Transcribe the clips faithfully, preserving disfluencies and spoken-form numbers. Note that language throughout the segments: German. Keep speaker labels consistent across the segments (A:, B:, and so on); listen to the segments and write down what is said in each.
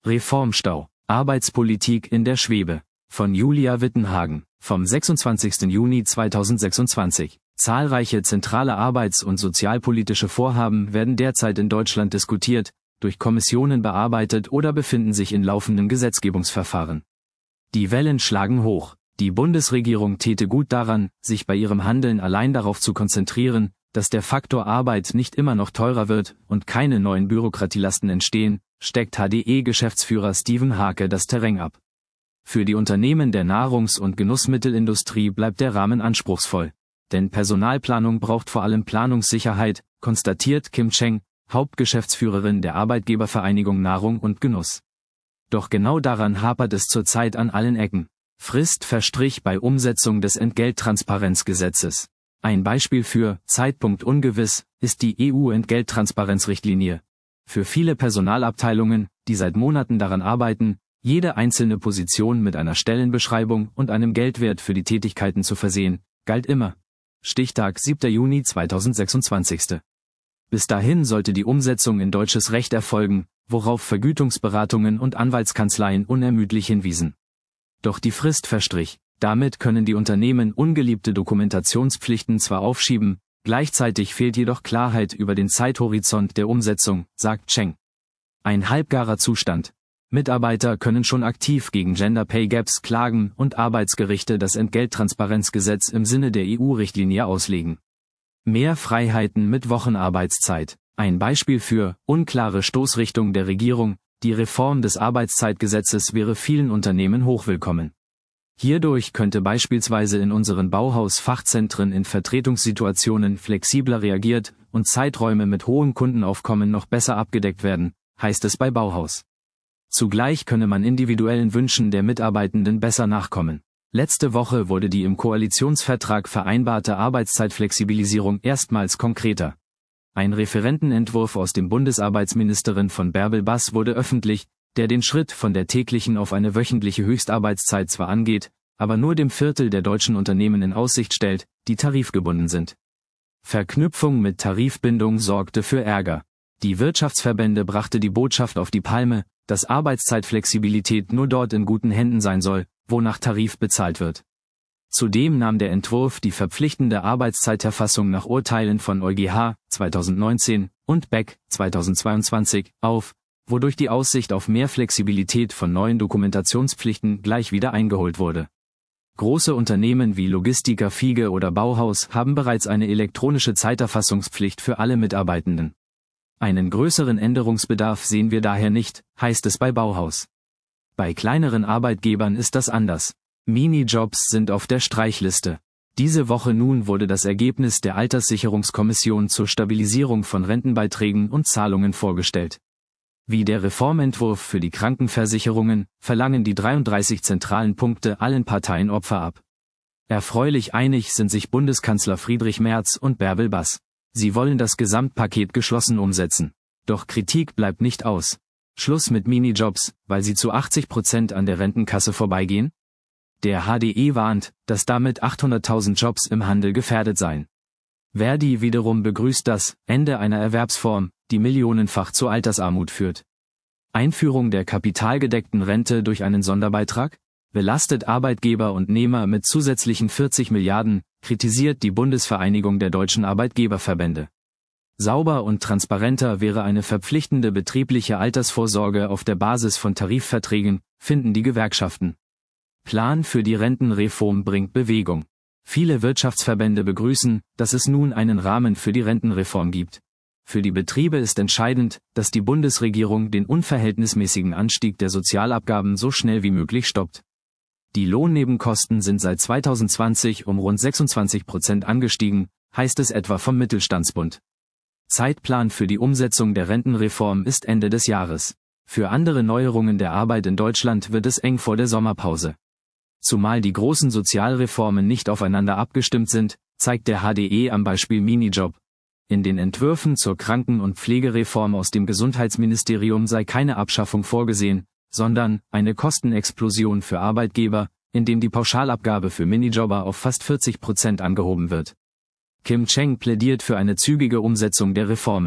A: Reformstau. Arbeitspolitik in der Schwebe. Von Julia Wittenhagen. Vom sechsundzwanzigsten Juni zweitausendsechsundzwanzig. Zahlreiche zentrale arbeits- und sozialpolitische Vorhaben werden derzeit in Deutschland diskutiert, durch Kommissionen bearbeitet oder befinden sich in laufenden Gesetzgebungsverfahren. Die Wellen schlagen hoch. Die Bundesregierung täte gut daran, sich bei ihrem Handeln allein darauf zu konzentrieren, dass der Faktor Arbeit nicht immer noch teurer wird und keine neuen Bürokratielasten entstehen, steckt H D E-Geschäftsführer Steven Hake das Terrain ab. Für die Unternehmen der Nahrungs- und Genussmittelindustrie bleibt der Rahmen anspruchsvoll. Denn Personalplanung braucht vor allem Planungssicherheit, konstatiert Kim Cheng, Hauptgeschäftsführerin der Arbeitgebervereinigung Nahrung und Genuss. Doch genau daran hapert es zurzeit an allen Ecken. Frist verstrich bei Umsetzung des Entgelttransparenzgesetzes. Ein Beispiel für Zeitpunkt ungewiss ist die E U-Entgelttransparenzrichtlinie. Für viele Personalabteilungen, die seit Monaten daran arbeiten, jede einzelne Position mit einer Stellenbeschreibung und einem Geldwert für die Tätigkeiten zu versehen, galt immer. Stichtag siebter Juni zweitausendsechsundzwanzig. Bis dahin sollte die Umsetzung in deutsches Recht erfolgen, worauf Vergütungsberatungen und Anwaltskanzleien unermüdlich hinwiesen. Doch die Frist verstrich. Damit können die Unternehmen ungeliebte Dokumentationspflichten zwar aufschieben, gleichzeitig fehlt jedoch Klarheit über den Zeithorizont der Umsetzung, sagt Cheng. Ein halbgarer Zustand. Mitarbeiter können schon aktiv gegen Gender Pay Gaps klagen und Arbeitsgerichte das Entgelttransparenzgesetz im Sinne der E U-Richtlinie auslegen. Mehr Freiheiten mit Wochenarbeitszeit. Ein Beispiel für unklare Stoßrichtung der Regierung. Die Reform des Arbeitszeitgesetzes wäre vielen Unternehmen hochwillkommen. Hierdurch könnte beispielsweise in unseren Bauhaus-Fachzentren in Vertretungssituationen flexibler reagiert und Zeiträume mit hohem Kundenaufkommen noch besser abgedeckt werden, heißt es bei Bauhaus. Zugleich könne man individuellen Wünschen der Mitarbeitenden besser nachkommen. Letzte Woche wurde die im Koalitionsvertrag vereinbarte Arbeitszeitflexibilisierung erstmals konkreter. Ein Referentenentwurf aus dem Bundesarbeitsministerin von Bärbel Bass wurde öffentlich, der den Schritt von der täglichen auf eine wöchentliche Höchstarbeitszeit zwar angeht, aber nur dem Viertel der deutschen Unternehmen in Aussicht stellt, die tarifgebunden sind. Verknüpfung mit Tarifbindung sorgte für Ärger. Die Wirtschaftsverbände brachte die Botschaft auf die Palme, dass Arbeitszeitflexibilität nur dort in guten Händen sein soll, wo nach Tarif bezahlt wird. Zudem nahm der Entwurf die verpflichtende Arbeitszeiterfassung nach Urteilen von EuGH zweitausendneunzehn und B E C zweitausendzweiundzwanzig auf, wodurch die Aussicht auf mehr Flexibilität von neuen Dokumentationspflichten gleich wieder eingeholt wurde. Große Unternehmen wie Logistiker Fiege oder Bauhaus haben bereits eine elektronische Zeiterfassungspflicht für alle Mitarbeitenden. Einen größeren Änderungsbedarf sehen wir daher nicht, heißt es bei Bauhaus. Bei kleineren Arbeitgebern ist das anders. Minijobs sind auf der Streichliste. Diese Woche nun wurde das Ergebnis der Alterssicherungskommission zur Stabilisierung von Rentenbeiträgen und Zahlungen vorgestellt. Wie der Reformentwurf für die Krankenversicherungen verlangen die dreiunddreißig zentralen Punkte allen Parteien Opfer ab. Erfreulich einig sind sich Bundeskanzler Friedrich Merz und Bärbel Bass. Sie wollen das Gesamtpaket geschlossen umsetzen. Doch Kritik bleibt nicht aus. Schluss mit Minijobs, weil sie zu achtzig Prozent an der Rentenkasse vorbeigehen? Der H D E warnt, dass damit achthunderttausend Jobs im Handel gefährdet seien. Verdi wiederum begrüßt das Ende einer Erwerbsform, die millionenfach zur Altersarmut führt. Einführung der kapitalgedeckten Rente durch einen Sonderbeitrag? Belastet Arbeitgeber und Nehmer mit zusätzlichen vierzig Milliarden, kritisiert die Bundesvereinigung der deutschen Arbeitgeberverbände. Sauber und transparenter wäre eine verpflichtende betriebliche Altersvorsorge auf der Basis von Tarifverträgen, finden die Gewerkschaften. Plan für die Rentenreform bringt Bewegung. Viele Wirtschaftsverbände begrüßen, dass es nun einen Rahmen für die Rentenreform gibt. Für die Betriebe ist entscheidend, dass die Bundesregierung den unverhältnismäßigen Anstieg der Sozialabgaben so schnell wie möglich stoppt. Die Lohnnebenkosten sind seit zweitausendzwanzig um rund sechsundzwanzig Prozent angestiegen, heißt es etwa vom Mittelstandsbund. Zeitplan für die Umsetzung der Rentenreform ist Ende des Jahres. Für andere Neuerungen der Arbeit in Deutschland wird es eng vor der Sommerpause. Zumal die großen Sozialreformen nicht aufeinander abgestimmt sind, zeigt der H D E am Beispiel Minijob. In den Entwürfen zur Kranken- und Pflegereform aus dem Gesundheitsministerium sei keine Abschaffung vorgesehen, sondern eine Kostenexplosion für Arbeitgeber, indem die Pauschalabgabe für Minijobber auf fast vierzig Prozent angehoben wird. Kim Cheng plädiert für eine zügige Umsetzung der Reformen.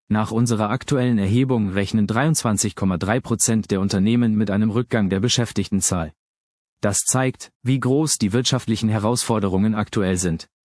A: Nach unserer aktuellen Erhebung rechnen dreiundzwanzig Komma drei Prozent der Unternehmen mit einem Rückgang der Beschäftigtenzahl. Das zeigt, wie groß die wirtschaftlichen Herausforderungen aktuell sind.